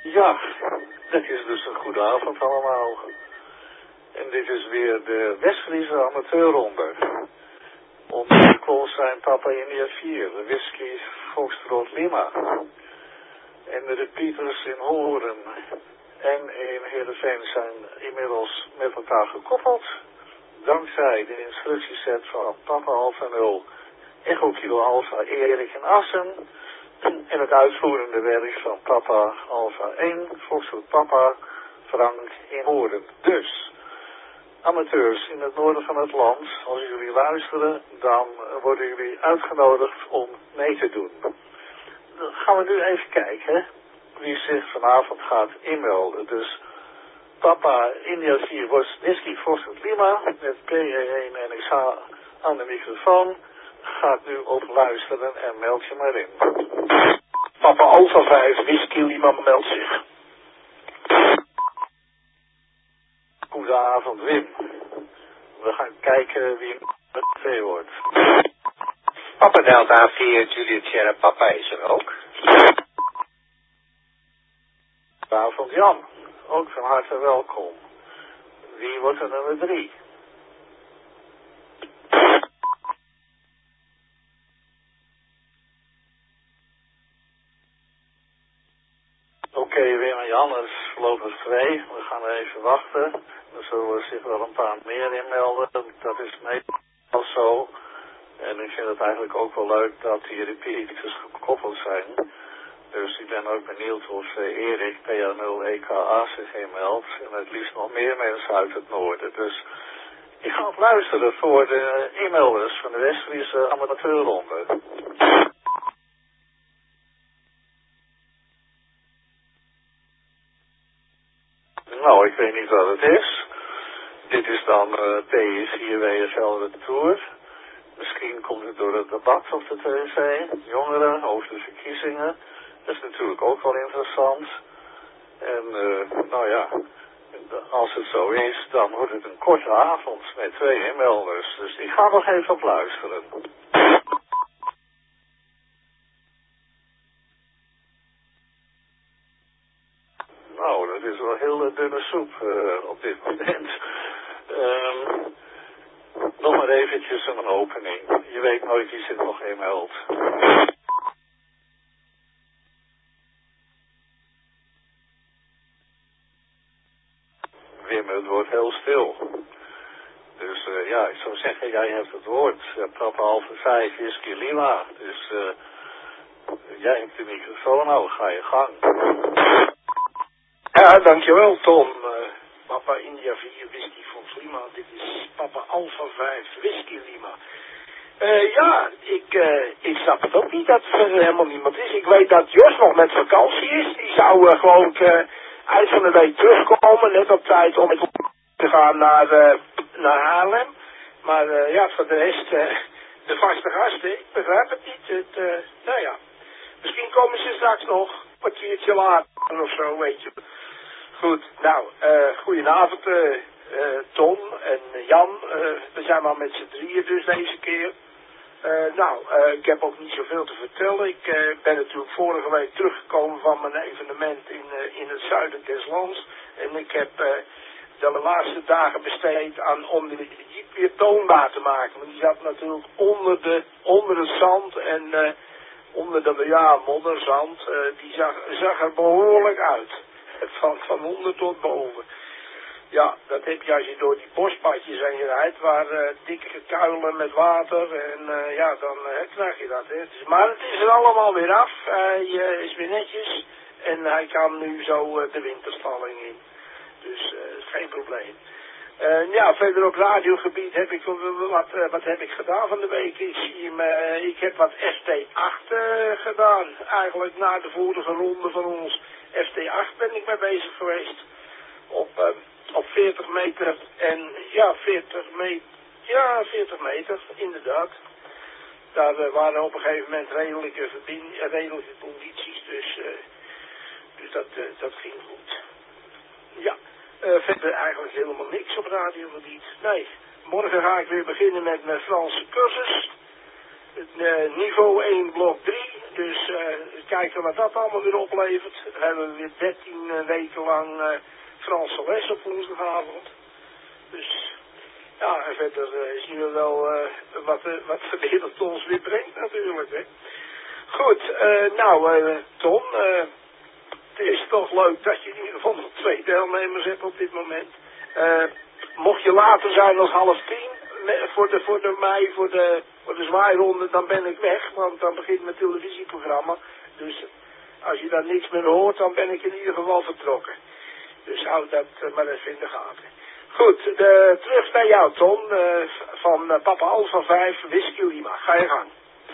Ja, dat is dus een goede avond allemaal. En dit is weer de West-Friese amateurronde. Onze calls zijn Papa India 4, de Whisky Foxtrot Lima. En de repeaters in Horen en in Heerenveen zijn inmiddels met elkaar gekoppeld. Dankzij de instructieset van Papa Alpha 0, Echo Kilo Alpha Erik in Assen. En het uitvoerende werk van Papa Alpha 1, Foxtrot Papa Frank in Horen. Dus, amateurs in het noorden van het land, als jullie luisteren, dan worden jullie uitgenodigd om mee te doen. Dan gaan we nu even kijken wie zich vanavond gaat inmelden. Dus Papa India 4 Whisky Foxtrot Lima met PE1 en ik ga aan de microfoon. Gaat nu op luisteren en meld je maar in. Papa Alpha 5 Whisky Lima meldt zich. Goedenavond Wim. We gaan kijken wie het 2 wordt. Papa Delta 4 Juliet Sierra Papa is er ook. Goedenavond Jan. Ook van harte welkom. Wie wordt er nummer 3? Oké, Wim en Jan, het is voorlopig 2. We gaan even wachten. Er zullen zich wel een paar meer inmelden. Dat is meestal zo. En ik vind het eigenlijk ook wel leuk dat die repeaters gekoppeld zijn. Dus ik ben ook benieuwd of Erik PA0EKA zich inmeldt. En het liefst nog meer mensen uit het noorden. Dus ik ga op luisteren voor de e-mailers van de West-Friese amateurronde. Nou, ik weet niet wat het is. Dit is dan PI4WSL de Tour. Misschien komt het door het debat op de tv, jongeren over de verkiezingen. Dat is natuurlijk ook wel interessant. En nou ja, als het zo is, dan wordt het een korte avond met 2 inmelders. Dus ik ga nog even op luisteren. Nou, dat is wel heel dunne soep op dit moment. Nog maar eventjes een opening. Je weet nooit wie zich nog inmeldt. Wim, het wordt heel stil. Dus ja, ik zou zeggen, jij hebt het woord. Papa Alpha 5 Whisky Lima. Dus jij hebt de microfoon, nou ga je gang. Ja, dankjewel Tom. Papa India 4 Whisky Fox Lima. Dit is Papa Alpha 5 Whisky Lima. Ja, ik snap het ook niet dat er helemaal niemand is. Ik weet dat Jos nog met vakantie is. Die zou gewoon eind van de week terugkomen. Net op tijd om te gaan naar Haarlem. Maar ja, voor de rest, de vaste gasten, ik begrijp het niet. Nou ja, misschien komen ze straks nog een kwartiertje later of zo, weet je. Goed, nou, goedenavond Tom en Jan. We zijn maar met z'n drieën dus deze keer. Ik heb ook niet zoveel te vertellen. Ik ben natuurlijk vorige week teruggekomen van mijn evenement in het zuiden des lands. En ik heb de laatste dagen besteed aan om de jeep weer toonbaar te maken. Want die zat natuurlijk onder het zand en onder de modderzand. Die zag er behoorlijk uit. Van onder tot boven. Ja, dat heb je als je door die bospadjes heen rijdt, waar dikke kuilen met water en dan krijg je dat. Hè. Maar het is er allemaal weer af. Hij is weer netjes en hij kan nu zo de winterstalling in. Dus geen probleem. Verder op radiogebied heb ik wat heb ik gedaan van de week? Ik heb wat FT8 gedaan. Eigenlijk na de vorige ronde van ons FT8 ben ik mee bezig geweest. Op 40 meter en 40 meter, inderdaad. Daar waren op een gegeven moment redelijke condities, dus dat ging goed. Ja. Verder eigenlijk helemaal niks op radiogebied. Nee, morgen ga ik weer beginnen met mijn Franse cursus. Niveau 1 blok 3. Dus kijken wat dat allemaal weer oplevert. Dan hebben we weer 13 weken lang Franse les op woensdagavond. Dus ja, en verder zien we wel wat de wereld ons weer brengt natuurlijk. Hè. Goed, Tom, het is toch leuk dat je in ieder geval nog 2 deelnemers hebt op dit moment. Mocht je later zijn als 9:30 voor de zwaaironde, dan ben ik weg, want dan begint mijn televisieprogramma. Dus als je dan niks meer hoort, dan ben ik in ieder geval vertrokken. Dus hou dat maar even in de gaten. Goed, terug naar jou, Tom, van Papa Alpha 5, Whisky Lima. Ga je gang.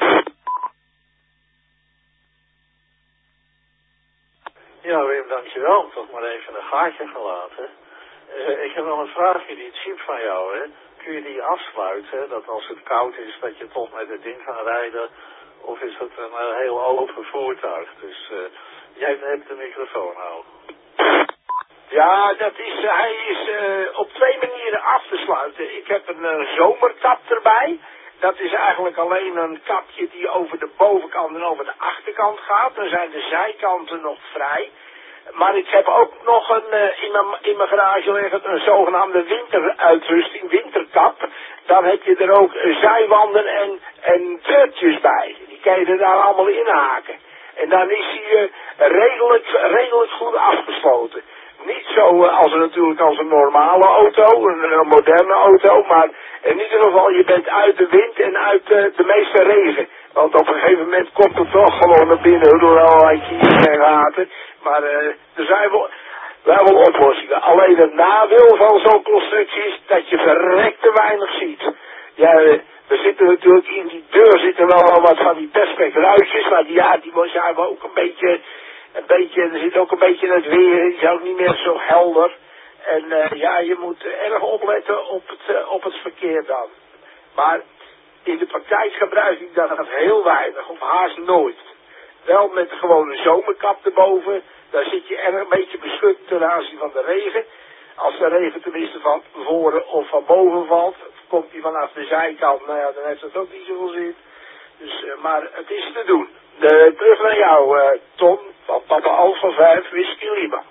Ja, Wim, dankjewel. Toch maar even een gaatje gelaten. Ik heb nog een vraagje, die chip van jou, hè. Kun je die afsluiten, dat als het koud is, dat je toch met het ding gaat rijden? Of is het een heel open voertuig? Dus jij hebt de microfoon al. Ja, hij is op 2 manieren af te sluiten. Ik heb een zomerkap erbij. Dat is eigenlijk alleen een kapje die over de bovenkant en over de achterkant gaat. Dan zijn de zijkanten nog vrij. Maar ik heb ook nog in mijn garage liggen een zogenaamde winteruitrusting, winterkap. Dan heb je er ook zijwanden en deurtjes bij. Die kan je er daar allemaal in haken. En dan is hij redelijk goed afgesloten. Niet zo als een normale auto, een moderne auto, maar in ieder geval je bent uit de wind en uit de meeste regen. Want op een gegeven moment komt het toch gewoon naar binnen door allerlei kiezen en gaten. Maar er zijn wel oplossingen. Alleen het nadeel van zo'n constructie is dat je verrekt te weinig ziet. Ja, er zitten natuurlijk in die deur zitten wel wat van die perspekruisjes, maar die zijn wel ook een beetje, er zit ook een beetje het weer in, die is ook niet meer zo helder. En je moet erg opletten op het verkeer dan. Maar in de praktijk gebruik ik dat heel weinig, of haast nooit. Wel met gewoon een zomerkap erboven, daar zit je erg een beetje beschut ten aanzien van de regen. Als de regen tenminste van voren of van boven valt, komt die vanaf de zijkant, dan heeft dat ook niet zoveel zin. Dus, maar het is te doen. Terug naar jou, Tom, van Papa Alpha 5, Whisky Lima.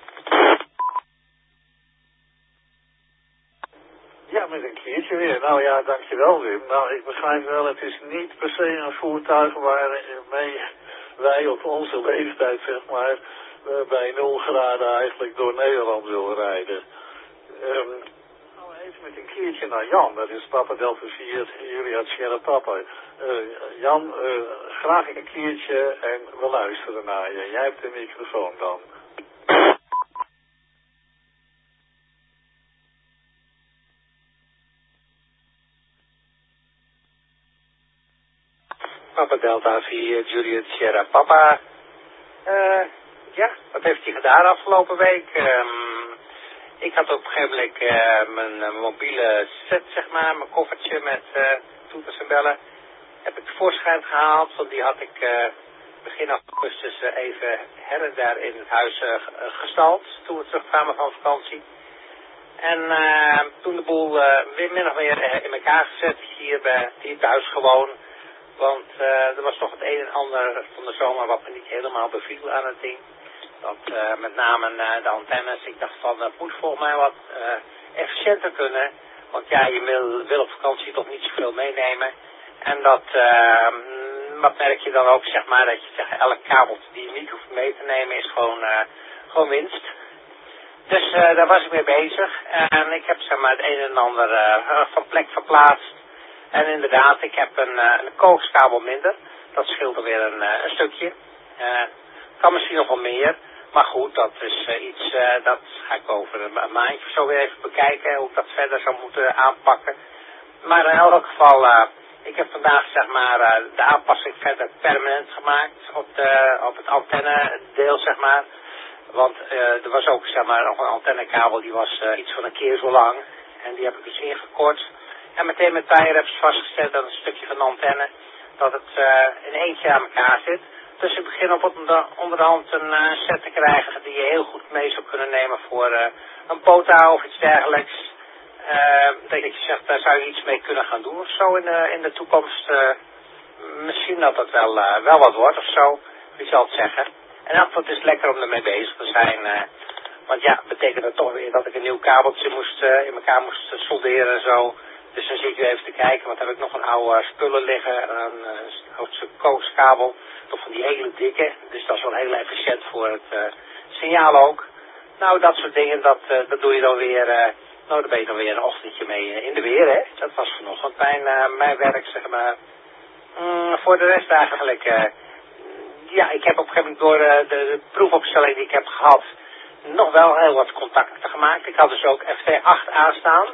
Ja, met een keertje weer. Nou ja, dankjewel Wim. Nou, ik begrijp wel, het is niet per se een voertuig waarmee wij op onze leeftijd, zeg maar, bij 0 graden eigenlijk door Nederland willen rijden. Nou, even met een keertje naar Jan, dat is Papa Delta 4, Julia Sierra Papa. Jan, graag een keertje en we luisteren naar je. Jij hebt de microfoon dan. Papa Delta 4, Juliet Sierra Papa. Ja, wat heeft hij gedaan afgelopen week? Ik had op een gegeven moment mijn mobiele set, zeg maar, mijn koffertje met toeters en bellen. Heb ik tevoorschijn gehaald, want die had ik begin augustus even her en daar in het huis gestald. Toen we terugkwamen van vakantie. En toen de boel weer min of meer in elkaar gezet, hier thuis gewoon. Want er was toch het een en ander van de zomer wat me niet helemaal beviel aan het ding. Dat met name de antennes, ik dacht van dat moet volgens mij wat efficiënter kunnen. Want ja, je wil op vakantie toch niet zoveel meenemen. En wat merk je dan ook, zeg maar, dat je zegt, elk kabeltje die je niet hoeft mee te nemen is gewoon winst. Dus daar was ik mee bezig. En ik heb zeg maar het een en ander van plek verplaatst. En inderdaad, ik heb een coaxkabel minder. Dat scheelt er weer een stukje. Kan misschien nog wel meer. Maar goed, dat is iets, dat ga ik over een maandje zo weer even bekijken. Hoe ik dat verder zou moeten aanpakken. Maar in elk geval, ik heb vandaag zeg maar de aanpassing verder permanent gemaakt. Op het antenne-deel zeg maar. Want er was ook zeg maar nog een antennekabel die was iets van een keer zo lang. En die heb ik dus ingekort. En meteen met tie-wraps vastgezet aan een stukje van de antenne. Dat het in eentje aan elkaar zit. Dus ik begin op onderhand een set te krijgen die je heel goed mee zou kunnen nemen voor een POTA of iets dergelijks. Dat je zegt, daar zou je iets mee kunnen gaan doen of zo in de toekomst misschien dat het wel wat wordt of zo. Wie zal het zeggen. En het is lekker om ermee bezig te zijn. Want ja, betekent dat toch weer dat ik een nieuw kabeltje in elkaar moest solderen en zo. Dus dan zit ik even te kijken, want dan heb ik nog een oude spullen liggen. Een oud stuk kooskabel. Toch van die hele dikke. Dus dat is wel heel efficiënt voor het signaal ook. Nou, dat soort dingen, dat doe je dan weer. Nou, daar ben je dan weer een ochtendje mee in de weer, hè. Dat was vanochtend mijn werk, zeg maar. Voor de rest eigenlijk. Ja, ik heb op een gegeven moment door de proefopstelling die ik heb gehad nog wel heel wat contacten gemaakt. Ik had dus ook FT8 aanstaan.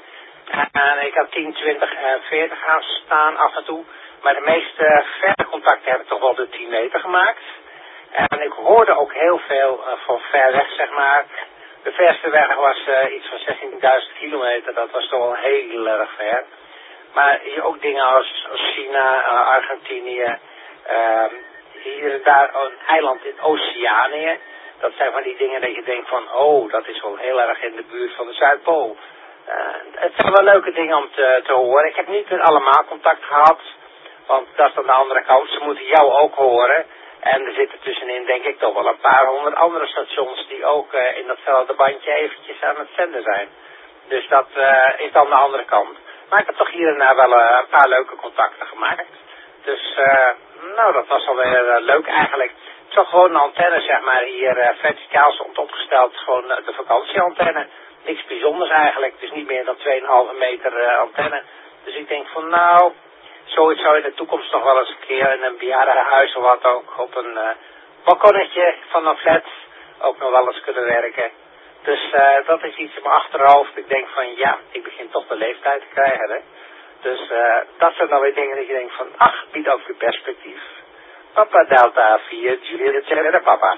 En ik had 10, 20 en 40 aanstaan af en toe. Maar de meeste verre contacten heb ik toch wel de 10 meter gemaakt. En ik hoorde ook heel veel van ver weg, zeg maar. De verste weg was iets van 16.000 kilometer. Dat was toch wel heel erg ver. Maar ook dingen als China, Argentinië, hier en daar een eiland in Oceanië. Dat zijn van die dingen dat je denkt van, oh, dat is wel heel erg in de buurt van de Zuidpool. Het zijn wel leuke dingen om te horen. Ik heb niet met allemaal contact gehad, want dat is dan de andere kant. Ze moeten jou ook horen. En er zitten tussenin, denk ik, toch wel een paar honderd andere stations die ook in datzelfde bandje eventjes aan het zenden zijn. Dus dat is dan de andere kant. Maar ik heb toch hier en daar wel een paar leuke contacten gemaakt. Dus, nou, dat was alweer leuk eigenlijk. Het is toch gewoon een antenne, zeg maar, hier verticaal stond opgesteld. Gewoon de vakantieantenne. Niks bijzonders eigenlijk. Het is niet meer dan 2,5 meter antenne. Dus ik denk van, nou, zoiets zou in de toekomst nog wel eens een keer in een bejaardenhuis of wat ook op een balkonnetje van een flat ook nog wel eens kunnen werken. Dus dat is iets in mijn achterhoofd. Ik denk van, ja, ik begin toch de leeftijd te krijgen, hè. Dus dat zijn dan weer dingen dat je denkt van, ach, biedt ook weer perspectief. Papa Delta 4, Juliet Sierra Papa.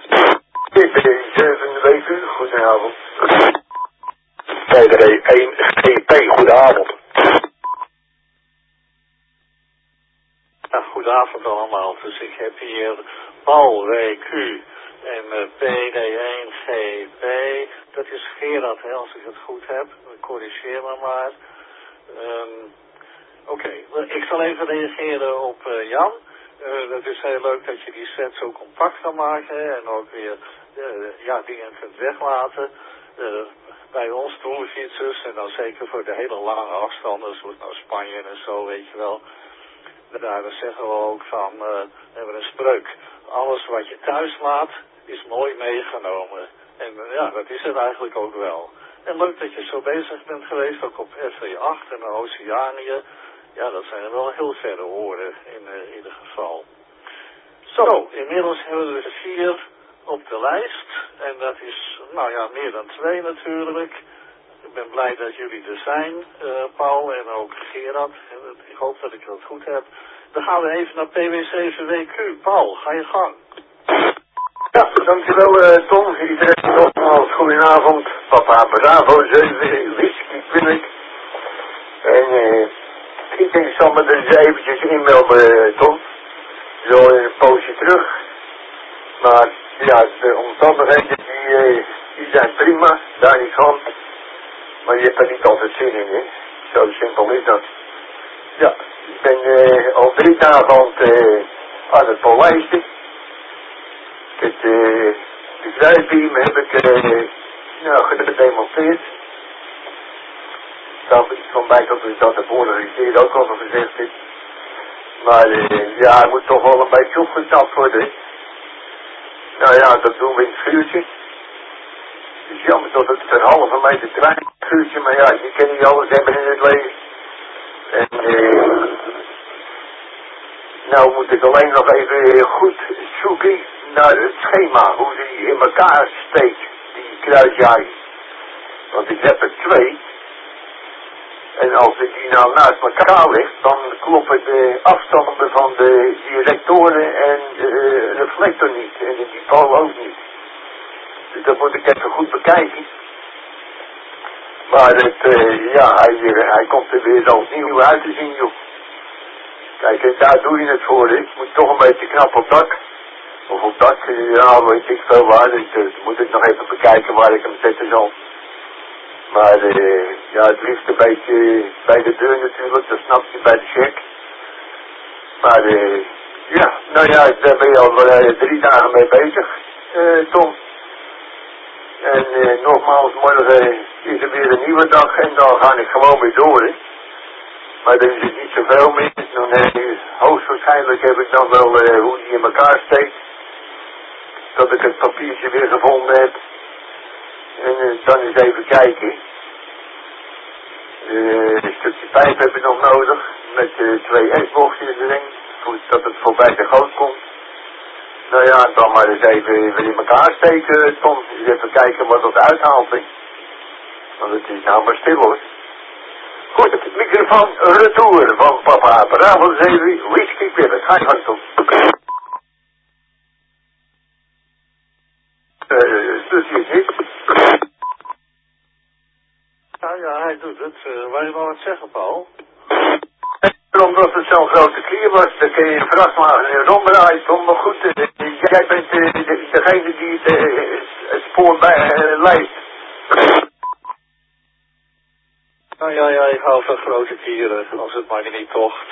7 WQ, goedenavond. TD 1 GP, goedenavond. Ja, goedenavond allemaal. Dus ik heb hier Paul WQ en PD1 GP. Dat is Gerard, hè, als ik het goed heb. Corrigeer me maar. Oké, ik zal even reageren op Jan. Het is heel leuk dat je die set zo compact kan maken en ook weer dingen kunt weglaten. Bij ons toerfietsers en dan zeker voor de hele lange afstanden, zoals nou Spanje en zo, weet je wel. Daar zeggen we ook van, we hebben een spreuk. Alles wat je thuis laat is mooi meegenomen. En ja, dat is het eigenlijk ook wel. En leuk dat je zo bezig bent geweest, ook op FV8 en Oceanië. Ja, dat zijn wel heel verre horen in ieder geval. Zo, inmiddels hebben we er 4 op de lijst. En dat is, nou ja, meer dan 2 natuurlijk. Ik ben blij dat jullie er zijn, Paul en ook Gerard. Ik hoop dat ik dat goed heb. Dan gaan we even naar PW7WQ. Paul, ga je gang. Ja, dankjewel Tom. Iedereen nogmaals goedenavond. Papa Bravo 7 whisky Quinnick. En ik denk ik zal me er eens eventjes inmelden, Tom. Zo in een poosje terug. Maar ja, de omstandigheden die zijn prima, daar niet van. Maar je hebt er niet altijd zin in, hè. Zo simpel is dat. Ja, ik ben al 3 dagen aan het polijsten. De kruisbeam heb ik gedemonteerd. Daar is van mij dat de vorige keer ook al gezegd is. Maar ja, hij moet toch wel een beetje opgetapt worden. Nou ja, dat doen we in het vuurtje. Het is jammer dat het een halve meter klein vuurtje, maar ja, je kan niet alles hebben in het leven. En nou moet ik alleen nog even goed zoeken naar het schema, hoe die in elkaar steekt, die kruisjaar. Want ik heb er 2. En als ik die nou naast elkaar leg, dan kloppen de afstanden van de directoren en de reflector niet. En de dipool ook niet. Dus dat moet ik even goed bekijken. Maar hij komt er weer als nieuw uit te zien, joh. Kijk, en daar doe je het voor, hè. Het moet toch een beetje knap op dak. Of op dak, ja, weet ik veel waar. Dus moet ik nog even bekijken waar ik hem zetten zal. Maar ja, het liefst een beetje bij de deur natuurlijk, dat snap je bij de check. Maar ja, nou ja, daar ben je al 3 dagen mee bezig, Tom. En nogmaals, morgen is er weer een nieuwe dag en dan ga ik gewoon weer door. Hè. Maar er is niet zoveel meer. Dan hoogstwaarschijnlijk heb ik dan wel hoe die in elkaar steekt. Dat ik het papiertje weer gevonden heb. En dan eens even kijken. Een stukje pijp heb ik nog nodig. Met 2 S-boxjes erin. Dat het voorbij de goot komt. Nou ja, dan maar eens even weer in elkaar steken, Tom. Dus even kijken wat dat uithaalt. Hè. Want het is nou maar stil hoor. Goed, microfoon retour van papa. Bravo 7, whisky pillen. Ga je gang, Tom. Stukje is Ja, hij doet het. Waar je wel wat zeggen, Paul? Omdat het zo'n grote klier was, dan kun je een vrachtwagen in ronddraaien, Tom. Maar goed, jij bent degene die het spoor bij leidt. Nou ja, ik hou van grote kieren, als het maar niet tocht.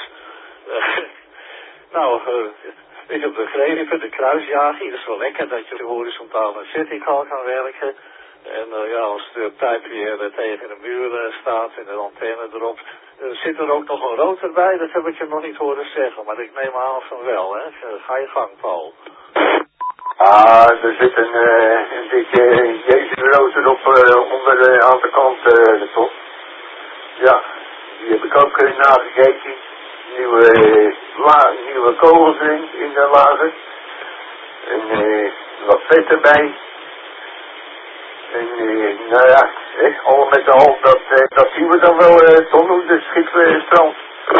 Ik heb begrepen, de kruisjaging, dat is wel lekker dat je horizontaal en verticaal kan werken. En ja, als de pijp weer tegen de muur staat en de antenne erop, zit er ook nog een rotor bij, dat heb ik je nog niet horen zeggen, maar ik neem aan van wel, hè. Ga je gang, Paul. Ah, er zit een dikke Jezus-rotor op onder de achterkant, Tom. Ja, die heb ik ook nagekeken. Nieuwe kogels erin in de lager. En wat vet erbij. En nou ja, al met de hoop dat zien we dan wel, Tom, hoe de schip strandt.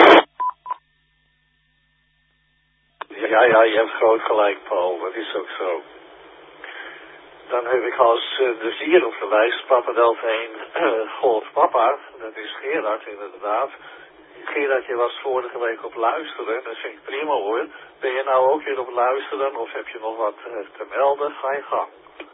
Ja, je hebt groot gelijk, Paul, dat is ook zo. Dan heb ik als de 4 op de lijst, Papa Delta 1, God Papa, dat is Gerard inderdaad. Gerard, je was vorige week op luisteren, dat vind ik prima hoor. Ben je nou ook weer op luisteren of heb je nog wat te melden? Ga je gang.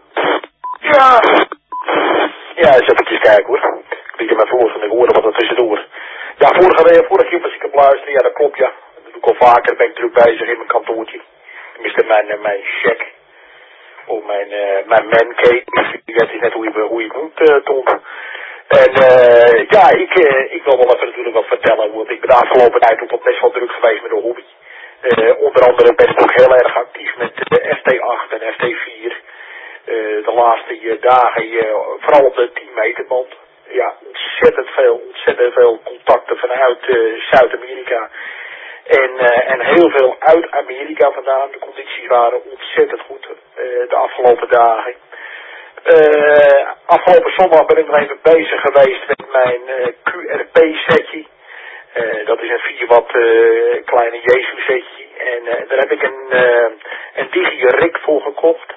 Ja, eens even kijken hoor. Ik liet je maar voor en ik hoorde wat er tussendoor. Ja, vorige keer was ik op luisteren, ja dat klopt ja. Dat doe ik al vaker, ben ik druk bezig in mijn kantoortje. Tenminste mijn check. Of mijn mancave. Je weet net hoe je het moet, Tom. En ja, ik wil wel even natuurlijk wat vertellen, want ik ben de afgelopen tijd ook best wel druk geweest met de hobby. Onder andere ben ik ook heel erg actief met de FT8 en FT4. De laatste dagen, vooral op de 10 meter band. Ja, ontzettend veel contacten vanuit Zuid-Amerika. En heel veel uit Amerika vandaan. De condities waren ontzettend goed de afgelopen dagen. Afgelopen zondag ben ik nog even bezig geweest met mijn QRP-setje. Dat is een 4 watt kleine Jezus-setje. En daar heb ik een Digi-rig voor gekocht.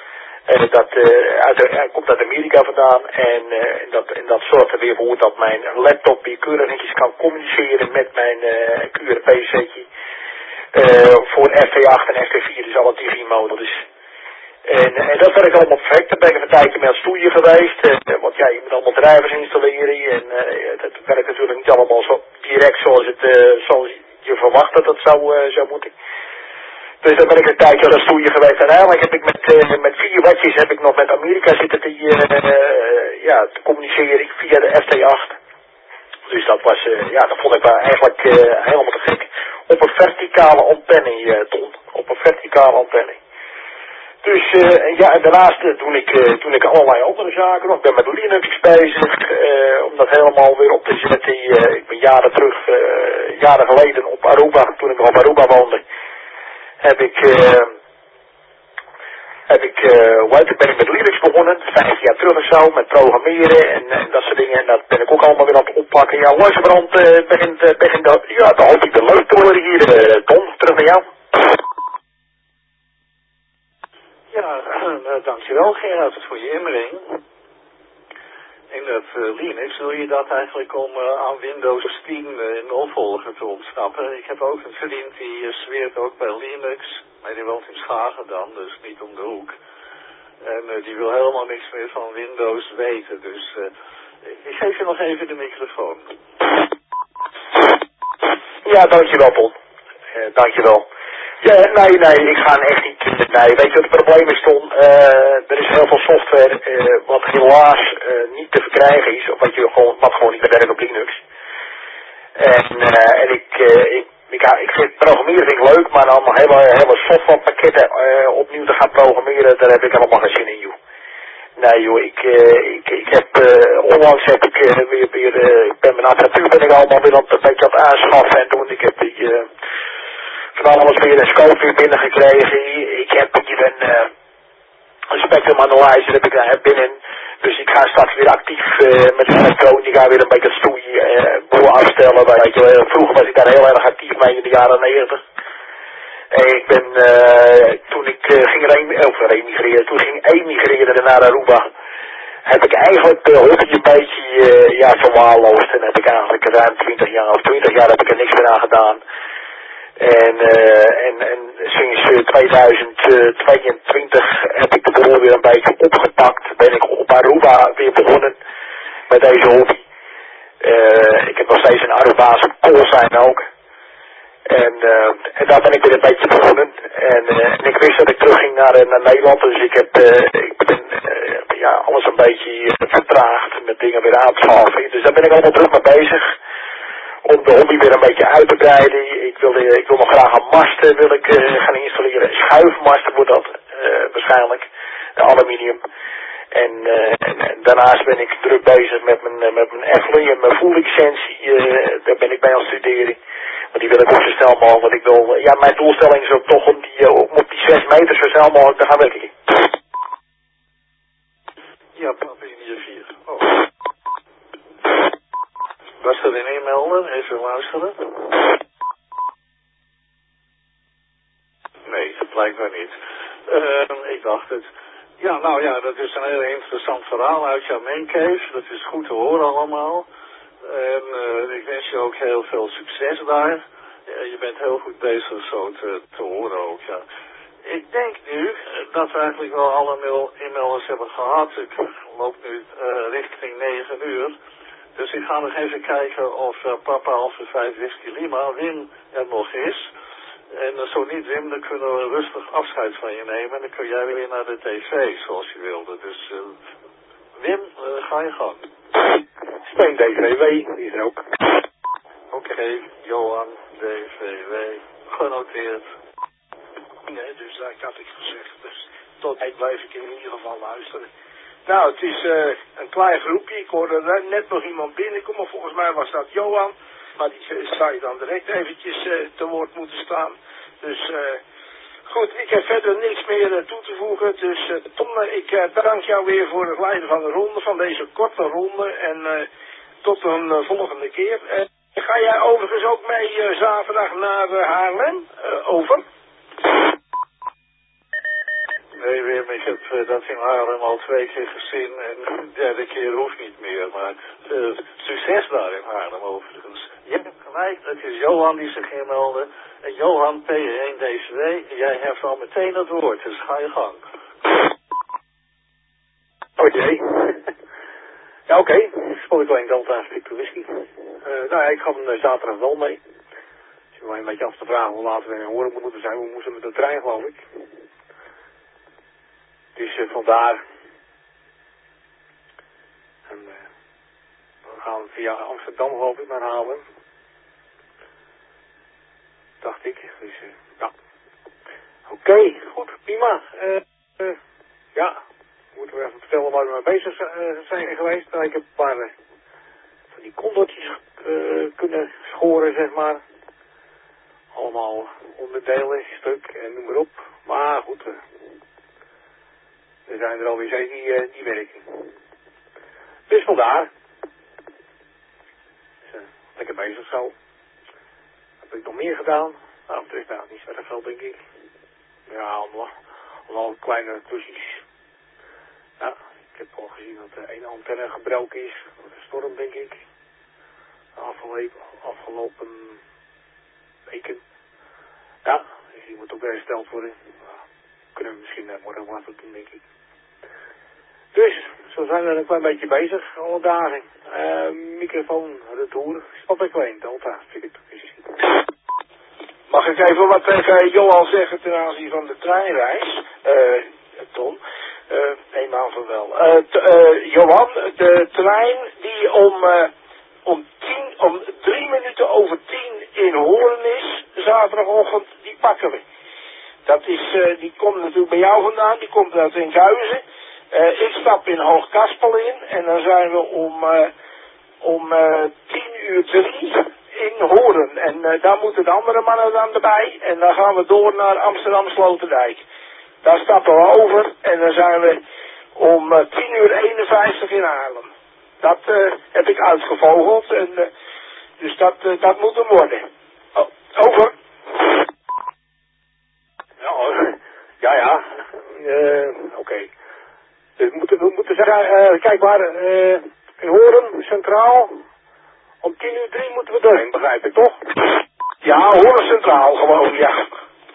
Dat komt uit Amerika vandaan en dat zorgt er weer voor dat mijn laptop weer keurig netjes kan communiceren met mijn QRP-setje. Voor FT8 en FT4 is alle Digi-modus. En dat werkt allemaal perfect. Daar ben ik even een tijdje mee aan het stoeien geweest. Want ja, je moet allemaal drivers installeren. En dat werkt natuurlijk niet allemaal zo direct zoals je verwacht dat zou moeten. Dus daar ben ik een tijdje aan het stoeien geweest. En eigenlijk heb ik met 4 wattjes heb ik nog met Amerika zitten te communiceren via de FT8. Dus dat was, dat vond ik eigenlijk helemaal te gek. Op een verticale antenne, Tom. Op een verticale antenne. Dus en daarnaast doe ik allerlei andere zaken nog. Ik ben met Linux bezig, om dat helemaal weer op te zetten. Ik ben jaren geleden op Aruba, toen ik nog op Aruba woonde, ben ik met Linux begonnen, 5 jaar terug of zo, met programmeren en dat soort dingen. En dat ben ik ook allemaal weer aan het oppakken. Ja, langzamerhand begint de hobby weer leuk te worden hier. Tom, terug naar jou. Ja, dankjewel Gerard voor je inbreng. In dat Linux wil je dat eigenlijk om aan Windows 10 in de opvolger te ontsnappen. Ik heb ook een vriend die zweert ook bij Linux, maar die woont in Schagen dan, dus niet om de hoek. En die wil helemaal niks meer van Windows weten, dus ik geef je nog even de microfoon. Ja, dankjewel Tom. Dankjewel. Ja, nee, ik ga echt niet. Nee, weet je wat het probleem is, Ton? Er is heel veel software wat helaas niet te verkrijgen is, of wat gewoon niet te werken op Linux. En ik vind programmeren vind ik leuk, maar dan hele softwarepakketten opnieuw te gaan programmeren, daar heb ik helemaal geen zin in, joh. Nee joh, ik heb onlangs heb ik ik ben mijn apparatuur ben ik allemaal weer een beetje aan het aanschaffen en doen. Ik heb van alles weer een scope weer binnengekregen. Ik heb hier een spectrum analyzer heb ik binnen. Dus ik ga straks weer actief met de elektronica weer een beetje het stoeien, boel afstellen. Weet je, vroeger was ik daar heel erg actief mee in de jaren 90. En ik ben, toen ik ging emigreren naar Aruba, heb ik eigenlijk de hobby een beetje verwaarloosd. En heb ik eigenlijk ruim 20 jaar heb ik er niks meer aan gedaan. En sinds 2022 heb ik de boel weer een beetje opgepakt. Ben ik op Aruba weer begonnen met deze hobby. Ik heb nog steeds een Arubaanse callsign ook. En daar ben ik weer een beetje begonnen. En ik wist dat ik terugging naar Nederland. Dus ik ben alles een beetje vertraagd met dingen weer aan te schaffen. Dus daar ben ik allemaal druk mee bezig. Om de hobby weer een beetje uit te breiden. Ik wil nog graag een masten gaan installeren. Een schuifmasten wordt dat waarschijnlijk. De aluminium. En daarnaast ben ik druk bezig met mijn EFLI en mijn voellicentie. Daar ben ik bij aan het studeren. Want die wil ik ook zo snel mogelijk. Ik wil, mijn doelstelling is ook toch om op die 6 meter zo snel mogelijk te gaan werken. Ja, Papa India 4. Oh. Was er een e-melder? Even luisteren. Nee, blijkbaar niet. Ik dacht het. Ja, nou ja, dat is een heel interessant verhaal uit jouw maincave. Dat is goed te horen allemaal. En ik wens je ook heel veel succes daar. Je bent heel goed bezig zo te horen ook, ja. Ik denk nu dat we eigenlijk wel alle e-mailers hebben gehad. Ik loop nu richting 9 uur. Dus ik ga nog even kijken of Papa Alpha 5 Whisky Lima, Wim, er nog is. En zo niet, Wim, dan kunnen we rustig afscheid van je nemen. En dan kun jij weer naar de tv, zoals je wilde. Dus Wim, ga je gang. Steen DVW, die is er ook. Oké, Johan, DVW, genoteerd. Nee, dus dat had ik gezegd. Dus tot hij blijf ik in ieder geval luisteren. Nou, het is een klein groepje. Ik hoorde er net nog iemand binnenkomen. Volgens mij was dat Johan. Maar die zou je dan direct eventjes te woord moeten staan. Dus goed, ik heb verder niks meer toe te voegen. Dus Tom, ik bedank jou weer voor het leiden van de ronde. Van deze korte ronde. En tot een volgende keer. Ga jij overigens ook mee zaterdag naar Haarlem? Over? Nee, Wim, ik heb dat in Haarlem al 2 keer gezien en de derde keer hoeft niet meer. Maar succes daar in Haarlem overigens. Je hebt gelijk, het is Johan die zich inmeldde. En Johan, P1DCW, jij hebt al meteen het woord, dus ga je gang. Oké. Ja, oké. Spot alleen Delta Victor Whisky. Ik ga hem zaterdag wel mee. Dus je mij een beetje af te vragen hoe laat we in Horen moeten zijn. We moesten met de trein, geloof ik. Dus vandaar. En we gaan via Amsterdam, geloof ik, naar Haarlem. Dacht ik. Dus ja. Oké, goed, prima. Moeten we even vertellen waar we mee bezig zijn geweest. Ik heb een paar van die condotjes kunnen schoren, zeg maar. Allemaal onderdelen, stuk en noem maar op. Maar goed, er zijn er alweer 7 die werken. Dus vandaar. Dus, lekker bezig zo. Heb ik nog meer gedaan? Nou, het is nou niet zo erg veel, denk ik. Ja, allemaal kleine tusjes. Ja, ik heb al gezien dat de ene antenne gebroken is. Door de storm, denk ik. Afgelopen weken. Ja, dus die moet ook weer hersteld worden. Nou, kunnen we misschien morgen wel even doen, denk ik. Dus, zo zijn we een klein beetje bezig, alle dagen. Microfoon, retour, stap ik wel in, Delta, vind ik het. Mag ik even wat tegen Johan zeggen ten aanzien van de treinreis? Ton? Nee, maar van wel. Johan, de trein die om 3 minuten over 10 in Hoorn is, zaterdagochtend, die pakken we. Dat is, die komt natuurlijk bij jou vandaan, die komt uit Enkhuizen. Ik stap in Hoogkaspel in en dan zijn we om 10:03 in Hoorn. En daar moeten de andere mannen dan erbij. En dan gaan we door naar Amsterdam Sloterdijk. Daar stappen we over en dan zijn we om 10:51 in Haarlem. Dat heb ik uitgevogeld en dus dat moet hem worden. Oh, over. Ja. Oké. Dus we moeten zeggen, kijk maar, in Hoorn, centraal, om 10:03 moeten we doorheen, begrijp ik toch? Ja, Hoorn centraal gewoon, ja.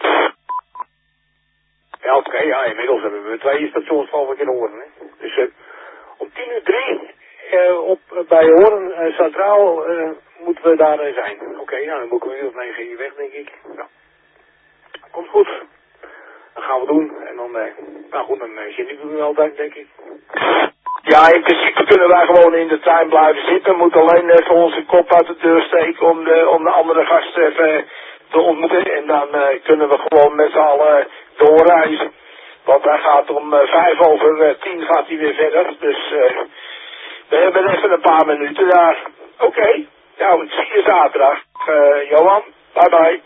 Ja, oké, ja, inmiddels hebben we 2 stations geloof ik in Hoorn, hè. Dus om 10:03 bij Hoorn centraal moeten we daar zijn. Oké, nou dan moeten we 8:09 hier weg, denk ik. Nou, komt goed. Dat gaan we doen. En dan, nou goed, dan zit ik er wel bij, denk ik. Ja, in principe kunnen wij gewoon in de trein blijven zitten. We moeten alleen even onze kop uit de deur steken om de andere gasten even te ontmoeten. En dan kunnen we gewoon met z'n allen doorreizen. Want hij gaat om 9:55 gaat hij weer verder. Dus we hebben even een paar minuten daar. Oké. Nou, ik zie je zaterdag. Johan, bye bye.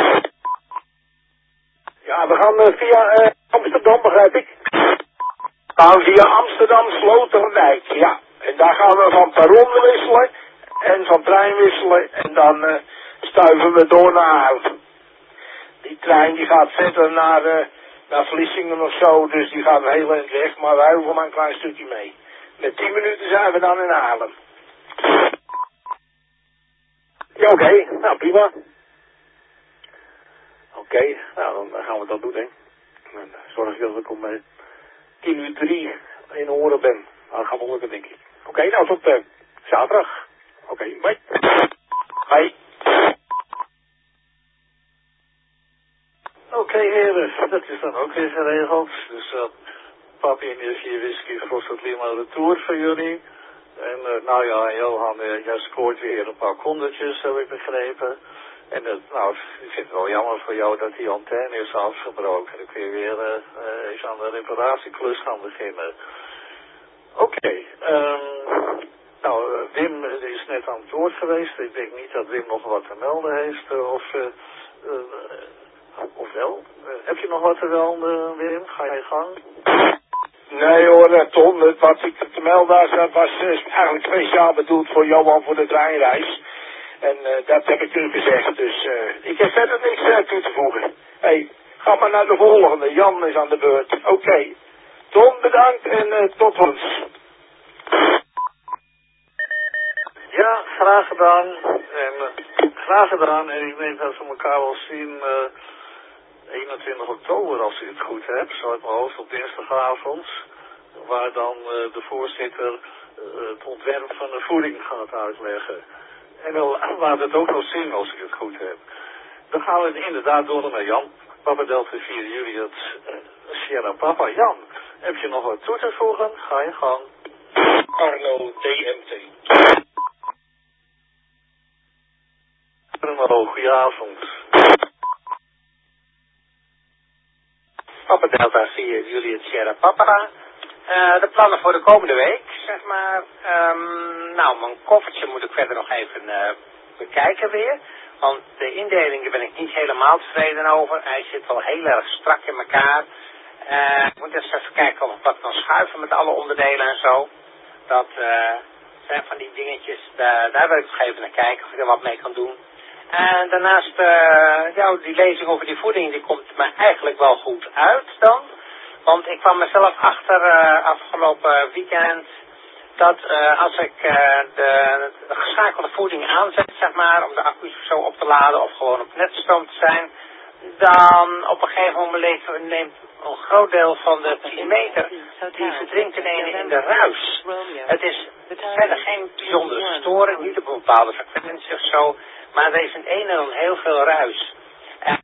Ja, we gaan via Amsterdam, begrijp ik. We gaan via Amsterdam Sloterdijk, ja. En daar gaan we van perron wisselen en van trein wisselen en dan stuiven we door naar Haarlem. Die trein die gaat verder naar Vlissingen of zo, dus die gaat een heel eind weg, maar wij hoeven maar een klein stukje mee. Met 10 minuten zijn we dan in Haarlem. Ja, oké. Nou, prima. Oké, nou dan gaan we dat doen, hè. Dan zorg ik dat ik om 10:03 in Hoorn ben. Nou, dat gaat wel lukken, denk ik. Oké, nou tot zaterdag. Oké, bye. Bye. Oké, heren, dat is dan ook weer geregeld. Dus Papi en 4 whisky, Grosset Lima retour voor jullie. En nou ja, Johan, jij scoort weer een paar kondertjes, heb ik begrepen. En nou, ik vind het wel jammer voor jou dat die antenne is afgebroken. Dan kun je weer eens aan de reparatieklus gaan beginnen. Oké, nou, Wim is net aan het woord geweest. Ik denk niet dat Wim nog wat te melden heeft. Of wel? Heb je nog wat te melden, Wim? Ga je gang? Nee hoor, Ton, wat ik te melden had, was eigenlijk speciaal bedoeld voor Johan voor de treinreis. En dat heb ik u gezegd, dus ik heb verder niks toe te voegen. Hey, ga maar naar de volgende, Jan is aan de beurt. Oké. Ton, bedankt en tot ons. Ja, graag gedaan. En ik denk dat we elkaar wel zien 21 oktober, als u het goed hebt, zo uit mijn hoofd, op dinsdagavond. Waar dan de voorzitter het ontwerp van de voeding gaat uitleggen. En dan laat het ook nog zien als ik het goed heb. Dan gaan we inderdaad door naar Jan. Papa Delta 4 Juliet Sierra Papa. Jan, heb je nog wat toe te voegen? Ga je gang. Arno DMT. Arno, goedenavond. Papa Delta 4 Juliet Sierra Papa. De plannen voor de komende week, zeg maar. Nou, mijn koffertje moet ik verder nog even bekijken weer. Want de indeling, daar ben ik niet helemaal tevreden over. Hij zit wel heel erg strak in elkaar. Ik moet eens even kijken of ik wat kan schuiven met alle onderdelen en zo. Dat zijn van die dingetjes, daar wil ik nog even naar kijken of ik er wat mee kan doen. En daarnaast, ja, die lezing over die voeding, die komt me eigenlijk wel goed uit dan. Want ik kwam mezelf achter afgelopen weekend dat als ik de geschakelde voeding aanzet, zeg maar, om de accu's zo op te laden of gewoon op netstroom te zijn, dan op een gegeven moment neemt een groot deel van de millimeter, die verdrinkt in de ruis. Het is verder geen bijzondere storing, niet op een bepaalde frequentie of zo, maar er is in het ene dan heel veel ruis.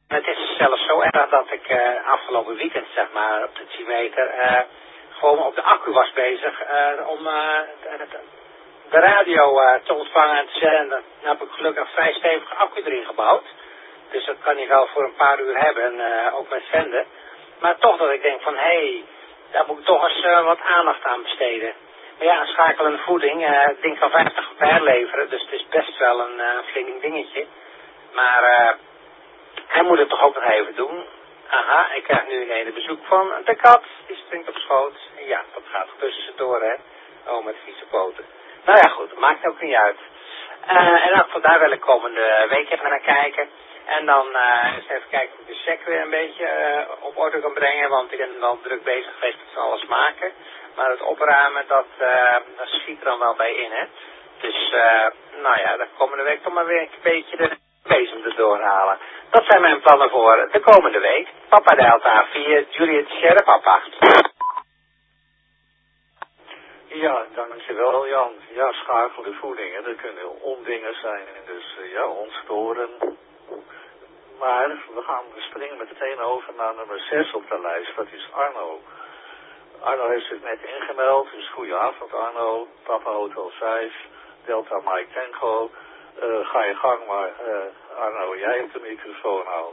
Het is zelfs zo erg dat ik afgelopen weekend, zeg maar, op de 10 meter, gewoon op de accu was bezig om de radio te ontvangen en te zenden. Dan heb ik gelukkig een vrij stevige accu erin gebouwd. Dus dat kan hij wel voor een paar uur hebben, ook met zenden. Maar toch dat ik denk van, hé, daar moet ik toch eens wat aandacht aan besteden. Maar ja, een schakelende voeding, het ding kan 50 ampère leveren, dus het is best wel een flink dingetje. Maar hij moet het toch ook nog even doen. Aha, ik krijg nu een bezoek van de kat, die springt op schoot. En ja, dat gaat tussen ze door, hè. Oh, met vieze poten. Nou ja, goed, dat maakt ook niet uit. En ook vandaar wil ik komende week even naar kijken. En dan eens even kijken of ik de check weer een beetje op orde kan brengen. Want ik ben wel druk bezig geweest met van alles maken. Maar het opruimen, dat schiet er dan wel bij in, hè. Dus, nou ja, de komende week toch maar weer een beetje de bezem erdoor halen. Dat zijn mijn plannen voor de komende week. Papa Delta 4, Juliet Sierra Papa. Ja, dankjewel Jan. Ja, schakelde voedingen, dat kunnen ondingen zijn en dus ja, ontstoren. Maar we springen meteen over naar nummer 6 op de lijst, dat is Arno. Arno heeft zich net ingemeld, dus goedenavond Arno, Papa Hotel 5, Delta Mike Tango. Ga je gang maar, Arno, jij hebt de microfoon al.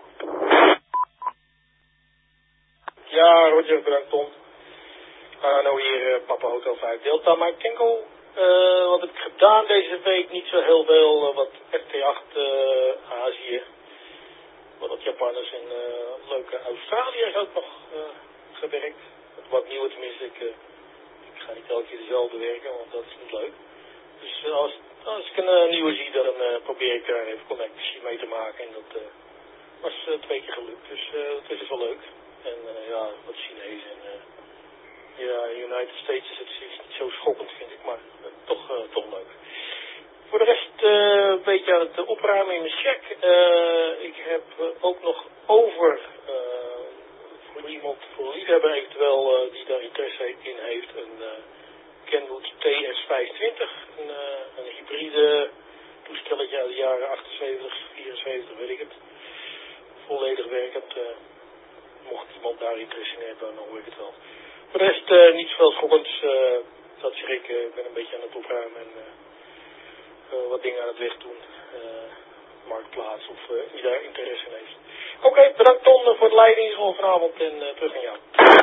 Ja, Roger, bedankt Tom. Arno hier, Papa Hotel 5, Delta Mike Tango. Wat heb ik gedaan deze week? Niet zo heel veel, wat FT8 Azië. Wat Japanners en leuke Australiërs ook nog gewerkt. Wat nieuwe tenminste, ik ga niet elke keer dezelfde werken, want dat is niet leuk. Dus als ik een nieuwe zie, dan probeer ik daar even connectie mee te maken. En dat was 2 keer gelukt, dus dat is wel leuk. En ja, wat Chinees en ja, United States is het niet zo schokkend vind ik, maar toch leuk. Voor de rest een beetje aan het opruimen in mijn check. Ik heb ook nog over voor iemand, voor een liefhebber eventueel die daar interesse in heeft, een Kenwood TS520. Een hybride toestelletje uit de jaren 78, 74, weet ik het. Volledig werkend. Mocht iemand daar interesse in hebben, dan hoor ik het wel. Voor de rest niet veel schokkends. Dat zeg ik. Ik ben een beetje aan het opruimen en wat dingen aan het wegdoen. Marktplaats of wie daar interesse in heeft. Oké, bedankt Tom voor het leiding vanavond en terug aan jou.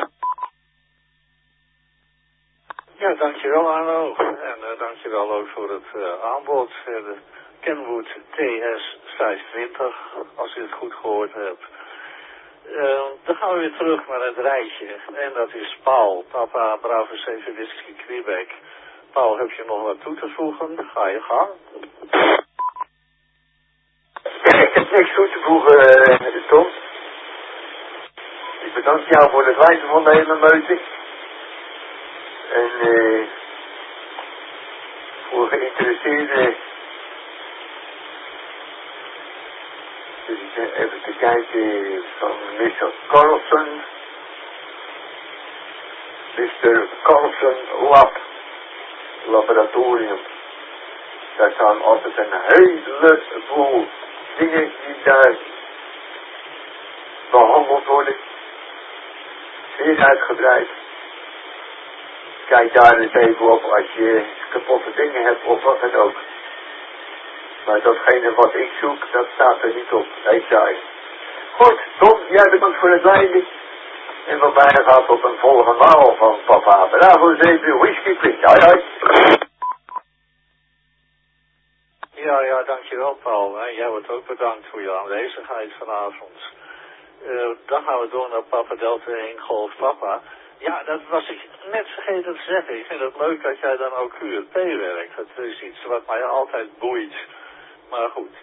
Ja, dankjewel Arno. En dankjewel ook voor het aanbod. De Kenwood TS520, als je het goed gehoord hebt. Dan gaan we weer terug naar het rijtje. En dat is Paul, Papa Bravo 7 Whisky Quebec. Paul, heb je nog wat toe te voegen? Ga je gang. Ik heb niks toe te voegen, Tom. Ik bedank jou voor het leiden van de hele meute. En voor geïnteresseerden. Even te kijken van Mr. Carlson. Mr. Carlson Laboratorium. Daar staan altijd een heleboel dingen die daar behandeld worden. Zeer uitgebreid. Kijk daar eens even op als je kapotte dingen hebt of wat dan ook. Maar datgene wat ik zoek, dat staat er niet op. Weet jij. Goed, Tom, jij bedankt voor het leiden. En wat bijna gaat op een volgende maal van Papa Bravo 7 Whisky Quebec. Hoi hoi. Ja, dankjewel Paul. Jij wordt ook bedankt voor je aanwezigheid vanavond. Dan gaan we door naar Papa Delta 1 Golf Papa. Ja, dat was ik net vergeten te zeggen. Ik vind het leuk dat jij dan ook QRP werkt. Dat is iets wat mij altijd boeit. Maar goed.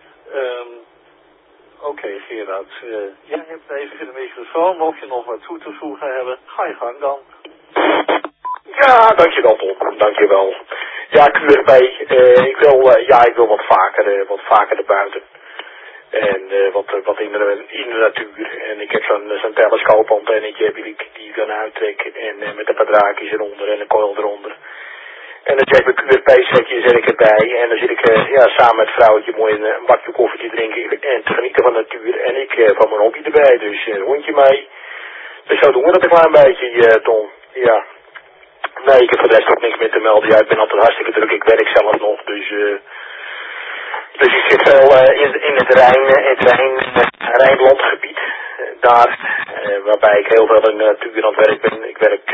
Oké, Gerard. Jij hebt even de microfoon. Mocht je nog wat toe te voegen hebben, ga je gang dan. Ja, dankjewel Tom. Dankjewel. Ja, QRP. Ik wil wat vaker erbuiten. En wat in de natuur. En ik heb zo'n telescoopantennetje die ik kan uittrekken. En met een paar draadjes eronder en een coil eronder. En dan zet ik mijn QRP-setje zet ik erbij. En dan zit ik samen met het vrouwtje mooi een bakje koffietje drinken en te genieten van de natuur. En ik van mijn hobby erbij, dus een hondje mee. Dus zo doen we dat een klein beetje, Tom. Ja. Nee, ik heb voor de rest ook niks meer te melden. Ja, ik ben altijd hartstikke druk. Ik werk zelf nog, dus ik zit veel in het Rijnlandgebied. Daar, waarbij ik heel veel in de natuur aan het werk ben. Ik werk,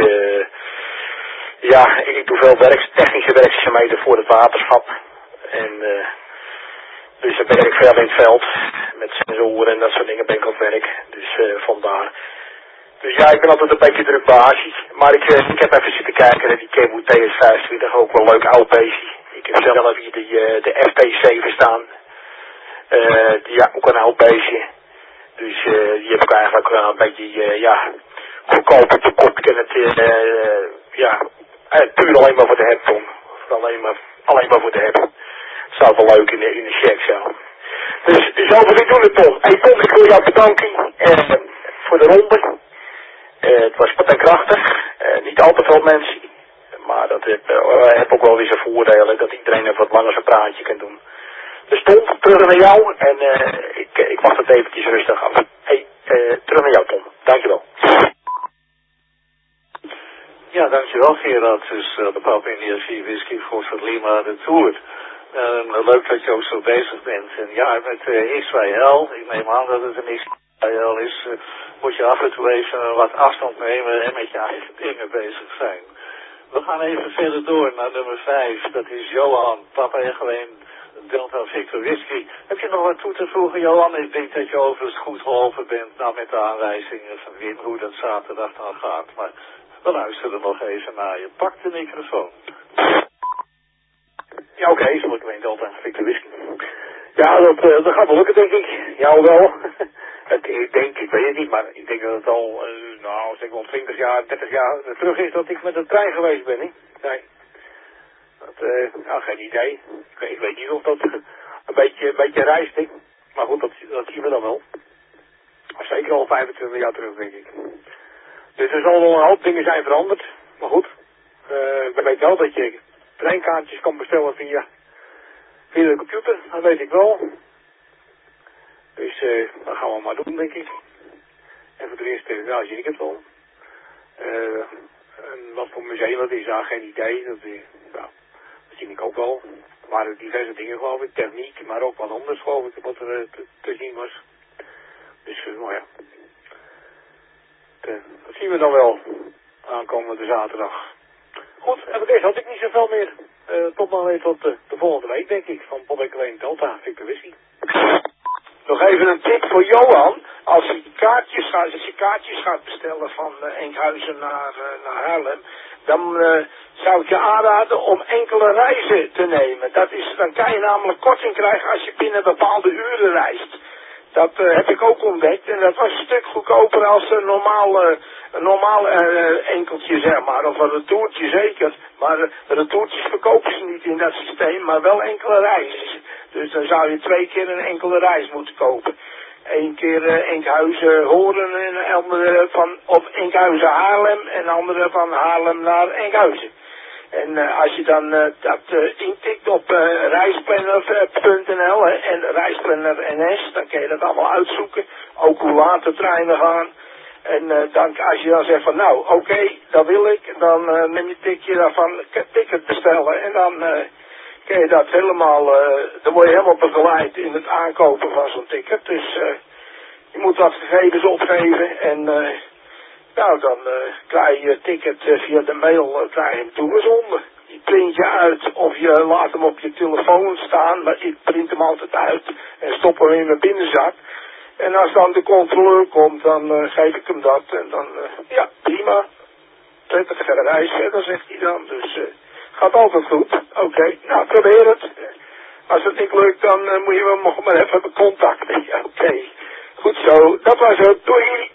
ik doe veel technische werkzaamheden voor het waterschap. En dus dan ben ik veel in het veld. Met sensoren en dat soort dingen ben ik aan het werk. Dus vandaar. Dus ja, ik ben altijd een beetje druk basis. Maar ik heb even zitten kijken naar die Kenwood TS25, ook wel een leuk oud beestje. Ik heb zelf hier de FP7 staan. Ook een oud beestje. Dus die heb ik eigenlijk een beetje, goedkoop op de kop. Ik ken het, puur alleen maar voor de heb, Tom. Alleen maar voor de heb. Dat staat wel leuk in de check zo. Dus zo wil ik doen het, Tom. Hey Tom, ik wil jou bedanken voor de ronde. Het was spot en krachtig. Niet al te veel mensen. Maar dat heb ook wel weer zijn voordelen. Dat iedereen even wat langer zijn praatje kan doen. Dus Tom, terug naar jou. En ik wacht het eventjes rustig af. Hey, terug naar jou, Tom. Dankjewel. Ja, dankjewel Gerard. Dus de Papa India 4 Whisky voor Lima de Tour. Leuk dat je ook zo bezig bent. En ja, met XYL, ik neem aan dat het een XYL is, moet je af en toe even wat afstand nemen en met je eigen dingen bezig zijn. We gaan even verder door naar nummer 5. Dat is Johan, Papa Egelijn Delta Victor Whisky. Heb je nog wat toe te voegen, Johan? Ik denk dat je overigens goed geholpen bent met de aanwijzingen van Wim hoe dat zaterdag dan gaat. Maar we luisteren nog even naar je. Pak de microfoon. Ja, oké, zal ik alleen Delta Victor Whisky. Ja, dat gaat wel lukken, denk ik. Ja, wel. Ik weet het niet, maar ik denk dat het al, zeg wel 20 jaar, 30 jaar terug is dat ik met de trein geweest ben, hè? Nee. Geen idee. Ik weet niet of dat een beetje reist, hè? Maar goed, dat zien we dan wel. Zeker al 25 jaar terug, denk ik. Dus er zal wel een hoop dingen zijn veranderd. Maar goed, ik weet wel dat je treinkaartjes kan bestellen via de computer, dat weet ik wel. Dus dat gaan we maar doen, denk ik. En voor de rest, zie ik het wel. En wat voor museum dat is, geen idee. Dat zie ik ook wel. Er waren diverse dingen, geloof ik. Techniek, maar ook wat anders, geloof ik, wat er te zien was. Dus, dat zien we dan wel aankomende zaterdag. Goed, en voor deze had ik niet zoveel meer. Tot maar weer tot de volgende week, denk ik. Van Papa Egelijn Delta Victor Whisky. Nog even een tip voor Johan. Als je kaartjes gaat bestellen van Enkhuizen naar Haarlem, dan zou ik je aanraden om enkele reizen te nemen. Dan kan je namelijk korting krijgen als je binnen bepaalde uren reist. Dat heb ik ook ontdekt en dat was een stuk goedkoper als een normaal enkeltje, zeg maar. Of een retourtje zeker. Maar retourtjes verkopen ze niet in dat systeem, maar wel enkele reizen. Dus dan zou je 2 keer een enkele reis moeten kopen. 1 keer Enkhuizen Horen en een andere of Enkhuizen Haarlem en een andere van Haarlem naar Enkhuizen. En als je dan dat intikt op reisplanner.nl en reisplanner NS, dan kun je dat allemaal uitzoeken. Ook hoe laat de treinen gaan. En als je dan zegt van nou, oké, dat wil ik, dan neem je tikje daarvan, ticket bestellen. En dan kun je dat helemaal, dan word je helemaal begeleid in het aankopen van zo'n ticket. Dus je moet wat gegevens opgeven en dan krijg je je ticket via de mail krijg je hem toegezonden. Je print je uit of je laat hem op je telefoon staan, maar ik print hem altijd uit en stop hem in mijn binnenzak. En als dan de controleur komt, dan geef ik hem dat en dan, prima. Prettige reis verder, zegt hij dan. Dus gaat altijd goed. Oké, nou probeer het. Als het niet lukt, dan moet je me nog maar even contacten. Oké. Goed zo, dat was het. Doei!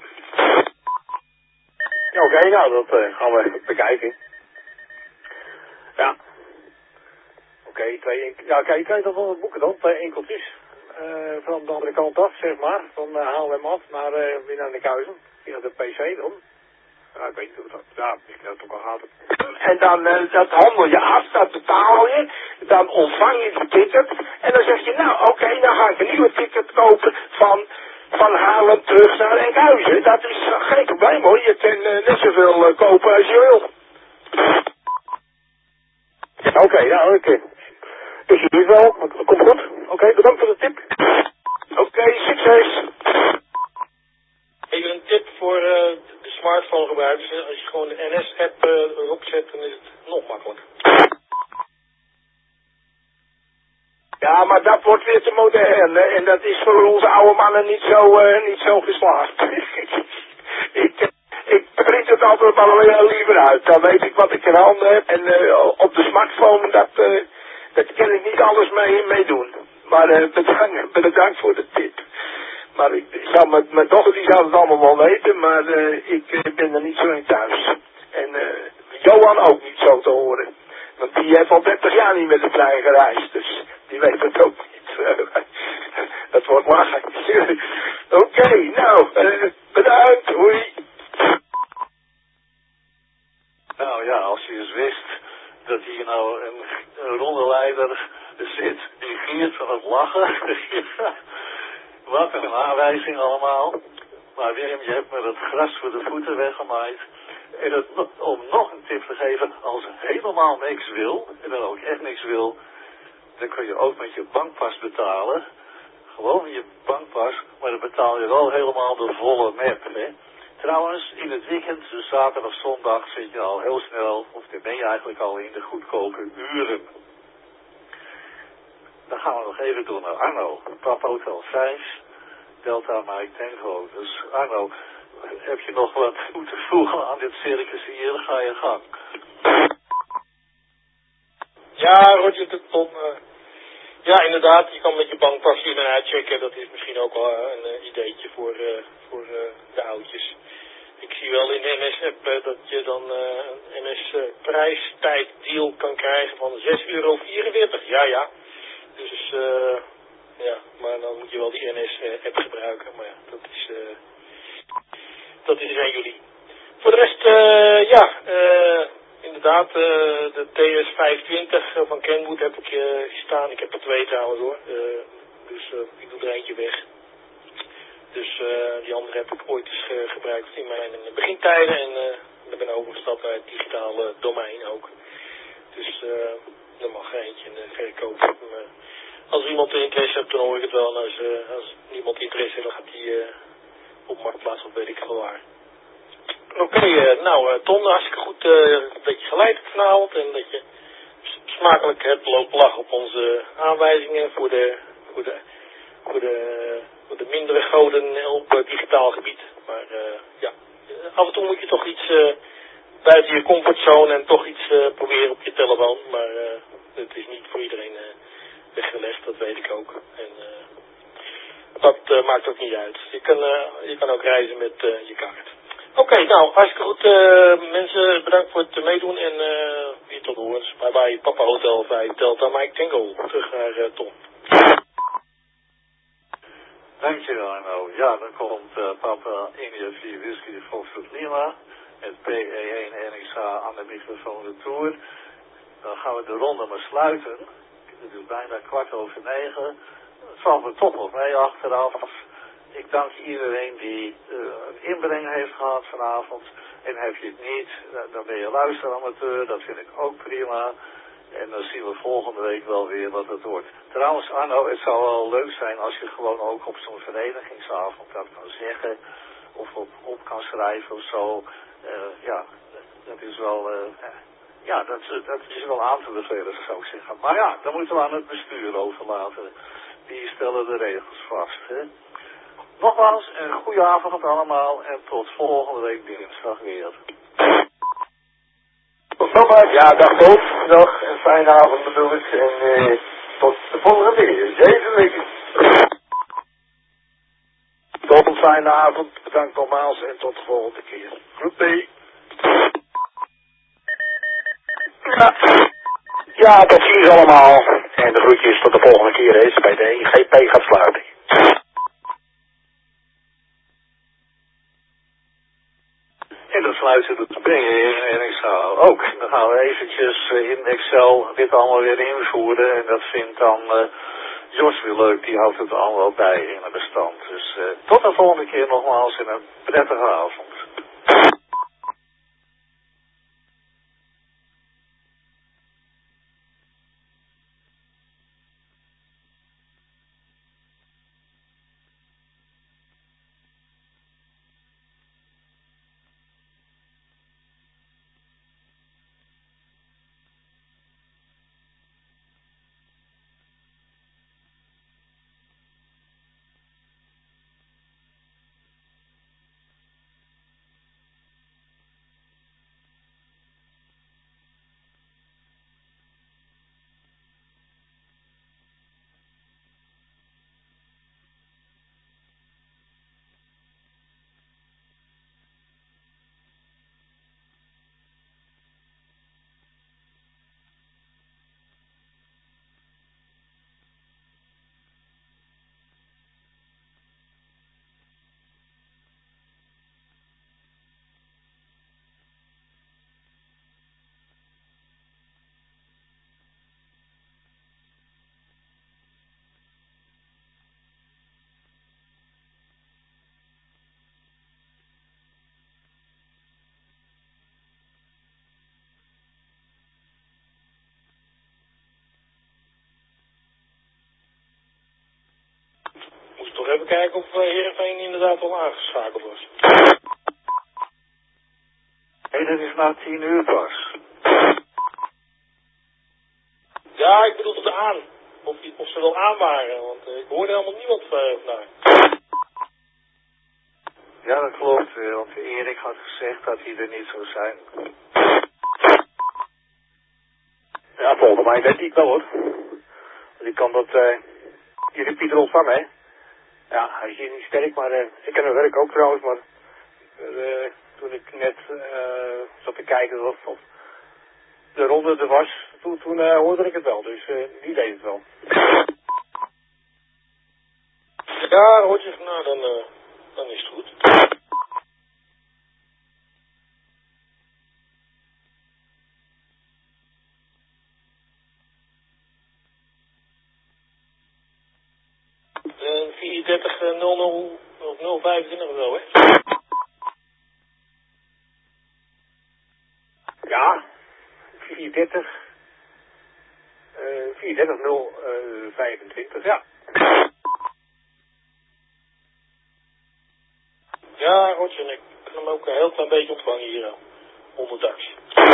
Ja, oké, nou, dat gaan we even bekijken. Ja. Oké, je krijgt dan wel boeken dan, 2 enkeltjes. Van de andere kant af, zeg maar. Van Haarlem af naar weer naar de Kuizen. Via de PC dan. Ja, ik weet niet hoe dat. Ja, misschien dat het ook al gaat. En dan dat handel je af, dat betaal je. Dan ontvang je die ticket. En dan zeg je, nou oké, dan ga ik een nieuwe ticket kopen van Haarlem terug naar Enkhuizen. Dat is geen probleem hoor. Je kan net zoveel kopen als je wil. Oké, nou, ik zie het wel. Komt goed. Oké, bedankt voor de tip. Oké, succes. Even een tip voor de smartphone gebruikers. Als je gewoon de NS-app erop zet, dan is het nog makkelijker. Ja, maar dat wordt weer te modern, hè? En dat is voor onze oude mannen niet zo geslaagd. Ik print het altijd maar liever uit. Dan weet ik wat ik in handen heb. En op de smartphone, dat kan ik niet alles mee doen. Maar bedankt voor de tip. Maar mijn dochter die zou het allemaal wel weten, maar ik ben er niet zo in thuis. En Johan ook niet zo te horen. Want die heeft al 30 jaar niet met de trein gereisd, dus die weet het ook niet. Dat wordt lachen. Oké, nou, bedankt, hoi. Nou ja, als je eens wist dat hier nou een rondeleider zit die giert van het lachen. Wat een aanwijzing allemaal. Maar Willem, je hebt me het gras voor de voeten weggemaaid. En om nog een tip te geven, als je helemaal niks wil, en dan ook echt niks wil, dan kun je ook met je bankpas betalen. Gewoon je bankpas, maar dan betaal je wel helemaal de volle map, hè. Trouwens, in het weekend, dus zaterdag of zondag, zit je al heel snel, of dan ben je eigenlijk al in de goedkope uren. Dan gaan we nog even door naar Arno. Papa Hotel 5, Delta Mike Tango. Dus Arno, heb je nog wat toe te voegen aan dit circus hier? Dan ga je gang. Ja, Roger, Tom. Ja, inderdaad, je kan met je bankpas hier en uitchecken. Dat is misschien ook wel een ideetje voor de oudjes. Ik zie wel in de NS-app dat je dan een NS-prijstijddeal kan krijgen van €6,44. Ja. Dus ja, maar dan moet je wel die NS-app gebruiken. Maar ja, dat is 1 juli. Voor de rest, inderdaad, de TS520 van Kenwood heb ik staan. Ik heb er 2 trouwens hoor. Dus ik doe er eentje weg. Dus die andere heb ik ooit eens gebruikt in mijn begintijden. En ik ben overgestapt naar het digitale domein ook. Dus er mag er eentje in de verkoop. Als iemand interesse heeft, dan hoor ik het wel. En als niemand interesse heeft, dan gaat die op Marktplaats of weet ik veel waar. Oké, nou Ton, hartstikke goed dat je geleid hebt vanavond. En dat je smakelijk hebt lopen lachen op onze aanwijzingen voor de mindere goden op digitaal gebied. Maar ja, af en toe moet je toch iets buiten je comfortzone en toch iets proberen op je telefoon. Maar het is niet voor iedereen weggelegd, dat weet ik ook. En dat maakt ook niet uit. Je kan ook reizen met je kaart. Oké, nou, hartstikke goed. Mensen, bedankt voor het meedoen en weer tot hoors. Bye bye, Papa Hotel 5 Delta Mike Tango. Terug naar Tom. Dankjewel Arno. Ja, dan komt Papa India 4 Whisky Foxtrot Lima met PE1 NXH aan de microfoon de Tour. Dan gaan we de ronde maar sluiten. Het is bijna 9:15. Het valt me toch nog mee achteraf. Ik dank iedereen die een inbreng heeft gehad vanavond. En heb je het niet, dan ben je luisteramateur. Dat vind ik ook prima. En dan zien we volgende week wel weer wat het wordt. Trouwens Arno, het zou wel leuk zijn als je gewoon ook op zo'n verenigingsavond dat kan zeggen. Of op kan schrijven of zo. Ja, dat is wel... ja, dat is wel aan te bevelen, zou ik zeggen. Maar ja, dan moeten we aan het bestuur overlaten. Die stellen de regels vast. Hè? Nogmaals, een goede avond allemaal en tot volgende week dinsdag weer. Tot zover. Ja, dag Bob. Dag, een fijne avond bedoel ik. En tot de volgende keer. 7 weken. Tot een fijne avond. Bedankt nogmaals en tot de volgende keer. Groetie. Ja, tot ziens allemaal. En de groetjes tot de volgende keer eens bij de IGP gaat sluiten. En dat uit zitten te brengen in Excel ook. Dan gaan we eventjes in Excel dit allemaal weer invoeren. En dat vindt dan Jos weer leuk. Die houdt het allemaal bij in een bestand. Dus tot de volgende keer nogmaals en een prettige avond. Toch even kijken of Heerenveen inderdaad al aangeschakeld was. Nee, dat is na 10 uur pas. Ja, ik bedoel het aan. Of ze wel aan waren, want ik hoorde helemaal niemand vandaag. Ja, dat klopt. Want Erik had gezegd dat hij er niet zou zijn. Ja, volgens mij weet ik wel hoor. Die kan dat die Pieter ontvangen, hè. Ja, hij is hier niet sterk, maar ik ken hem werk ook trouwens, maar toen ik net zat te kijken of de ronde er was, toen hoorde ik het wel, dus die deed het wel. Ja, Roger, nou dan is het goed. Een 34-00 of 025 of zo, hè? Ja, 430 025, ja. Ja, Roger, ik kan hem ook een heel klein beetje ontvangen hier, onderdags.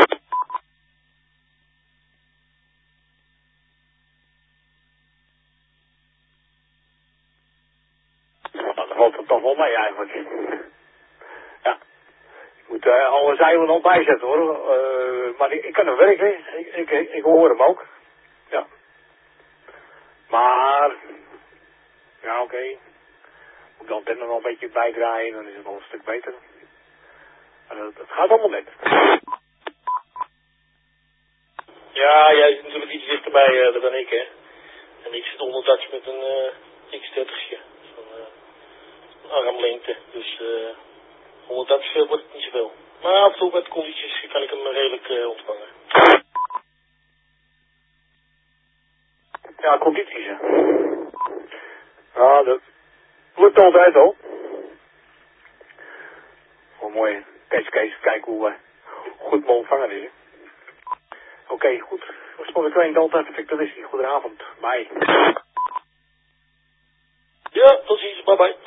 Nou, dan valt het toch wel mee eigenlijk. Ja, ik moet alle zeilen al bijzetten hoor. Maar ik kan hem werken, ik hoor hem ook. Ja. Maar, ja oké. Moet de antenne nog een beetje bijdraaien, dan is het wel een stuk beter. Maar het gaat allemaal net. Ja, jij is natuurlijk iets dichterbij dan ik, hè. En ik zit onderdags met een X30'tje. Van armlengte. Dus onderdags wordt het niet zoveel. Maar af en toe met condities kan ik hem redelijk ontvangen. Ja, condities, hè. Ja, dat lukt altijd al. Gewoon mooi catchcase, kijken hoe goed me ontvangen is. Oké, goed. Voor de Train Delta Victoristi. Goedenavond. Bye. Ja, tot ziens. Bye bye.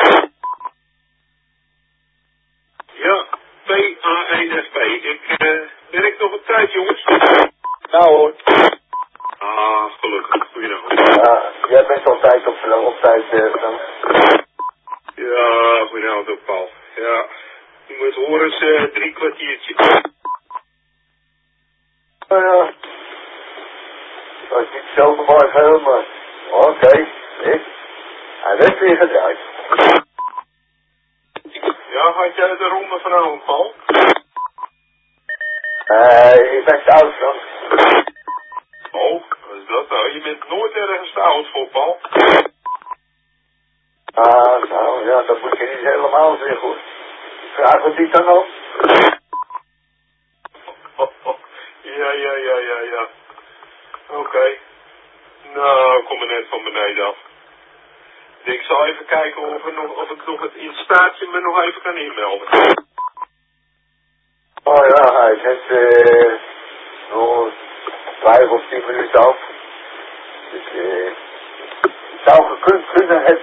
Ja, PA1FP. Ik werk nog een tijd, jongens. Ja hoor. Ah, gelukkig. Goedenavond. Ja, jij bent altijd op tijd, Frank. Ja, goedenavond ook, Paul. Ja, je moet horen eens 3 kwartiertje. Ja, dat is niet zo vanmorgen, maar oké. Hij werd weer gedraaid. Ja, had jij de ronde vanavond, Paul? Ik ben te oud, Frank. Oh, wat is dat nou? Je bent nooit ergens te oud voor, Paul. Nou ja, dat moet je niet helemaal zeggen, goed. Vraag wat die dan al. komen net van beneden af. Ik zal even kijken of ik nog het instaatje me nog even kan inmelden. Oh ja, hij zet nog 5 of 10 minuten af. Dus het zou gekund kunnen hebben.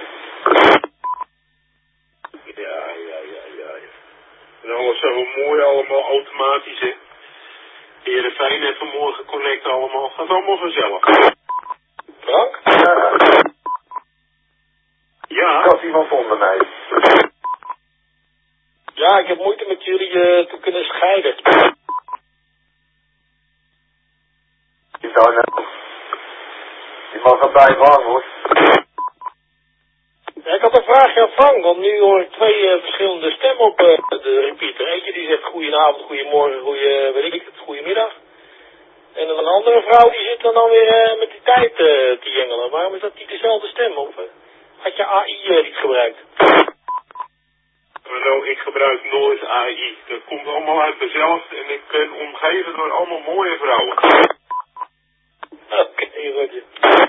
Ja. En alles zo mooi allemaal automatisch, hè. Heerenveen heeft vanmorgen connect allemaal. Gaat allemaal vanzelf. Frank? Ja. Ik had iemand onder mij. Ja, ik heb moeite met jullie te kunnen scheiden. Die mag erbij hangen, hoor. Ja, ik had een vraagje aan Frank, want nu hoor ik 2 verschillende stemmen op de repeater. Eentje die zegt goedenavond, goedemorgen, goedemiddag. En een andere vrouw die zit dan weer met die tijd te jengelen. Waarom is dat niet dezelfde stem? Of had je AI niet gebruikt? Nou, ik gebruik nooit AI. Dat komt allemaal uit mezelf en ik ben omgeven door allemaal mooie vrouwen. Oké, goed.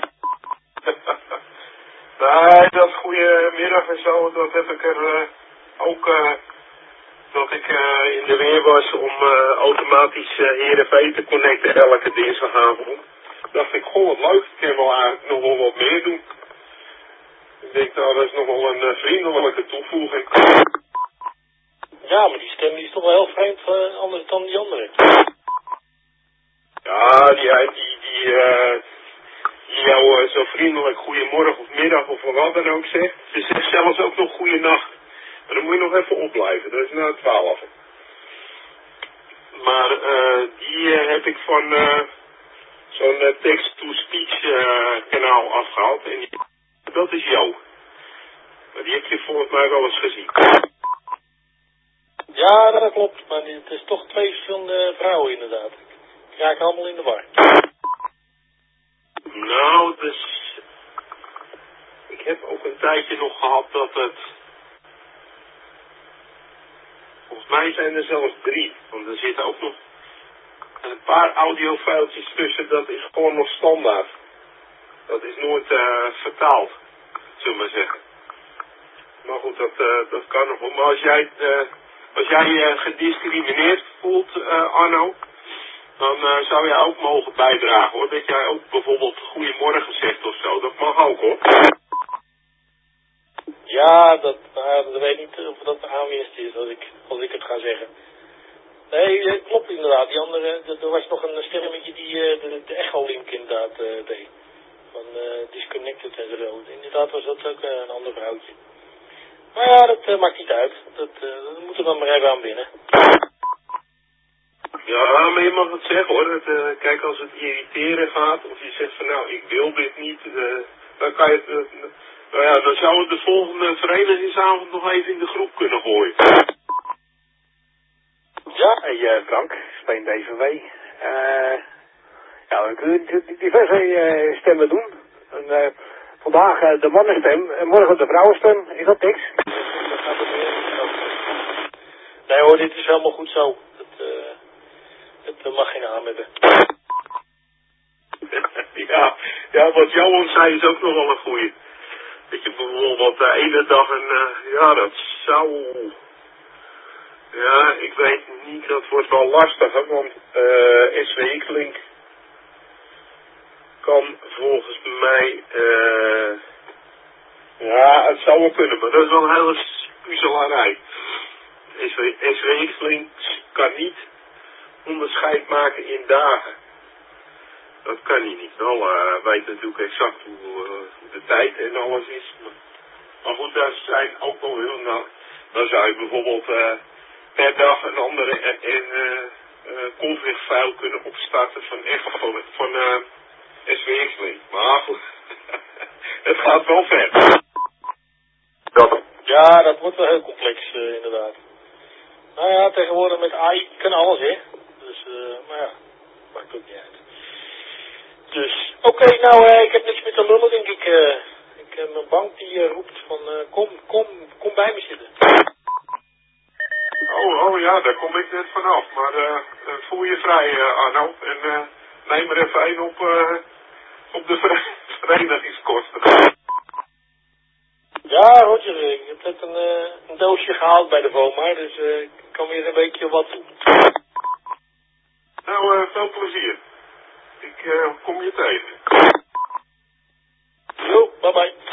Nee, dat goedemiddag en zo, dat heb ik er ook, dat ik in de weer was om automatisch Heerenveen te connecten elke dinsdagavond. Dacht ik, goh, wat leuk, ik kan wel eigenlijk nog wel wat meer doen. Ik denk, nou, dat is nog wel een vriendelijke toevoeging. Ja, maar die stem die is toch wel heel vreemd anders dan die andere. Ja, die jou zo vriendelijk goedemorgen of middag of wat dan ook zegt. Ze zegt zelfs ook nog goeienacht. Maar dan moet je nog even opblijven, dat is na 12. Maar die heb ik van zo'n text-to-speech kanaal afgehaald. En dat is jou. Maar die heb je volgens mij wel eens gezien. Ja, dat klopt. Maar het is toch 2 verschillende vrouwen inderdaad. Ik raak allemaal in de war. Nou, dus... Ik heb ook een tijdje nog gehad dat het... Volgens mij zijn er zelfs 3. Want er zitten ook nog een paar audiofiletjes tussen. Dat is gewoon nog standaard. Dat is nooit vertaald, zullen we maar zeggen. Maar goed, dat kan nog wel. Maar als jij je gediscrimineerd voelt, Arno... Dan zou jij ook mogen bijdragen, hoor. Dat jij ook bijvoorbeeld goedemorgen zegt of zo. Dat mag ook, hoor. Ja, dat weet ik niet of dat aanwinst is als ik het ga zeggen. Nee, het klopt inderdaad. Die andere, er was nog een stemmetje die de echo-link inderdaad deed. Van disconnected en zo. Inderdaad was dat ook een ander vrouwtje. Maar ja, dat maakt niet uit. Dat moeten we dan maar even aan binnen. Ja, maar je mag het zeggen, hoor. Kijk, als het irriteren gaat, of je zegt van nou, ik wil dit niet, dan kan je het... nou ja, dan zou het de volgende verenigingsavond nog even in de groep kunnen gooien. Ja, Hey Frank, Speen DVW. Ja, we kunnen diverse stemmen doen. En, vandaag de mannenstem en morgen de vrouwenstem. Is dat niks? Nee hoor, dit is helemaal goed zo. Het mag geen naam hebben. Ja, wat Johan zei is ook nog wel een goeie. Dat je bijvoorbeeld de ene dag ja, dat zou... Ja, ik weet niet, dat wordt wel lastig, hè, want SWX-link kan volgens mij... ja, het zou wel kunnen, maar dat is wel een hele puzzelarij. SWX-link kan niet onderscheid maken in dagen. Dat kan hij niet. Wel weet natuurlijk exact hoe de tijd en alles is. Maar goed, daar zijn ook wel heel... Nou, dan zou je bijvoorbeeld per dag een andere config-file kunnen opstarten van SWX-link. Maar goed, het gaat wel ver. Ja, dat wordt wel heel complex inderdaad. Nou ja, tegenwoordig met AI kan alles, hè. Dus, maar ja, maakt ook niet uit. Dus, oké, nou, ik heb niks meer te lullen, denk ik. Mijn bank die roept van, kom bij me zitten. Oh ja, daar kom ik net vanaf. Maar voel je vrij, Arno. En neem er even een op de verenigingskosten. Ja, Roger, ik heb net een doosje gehaald bij de Voma, dus ik kan weer een weekje wat doen. Nou, veel plezier. Ik kom je tegen. Jo, bye bye.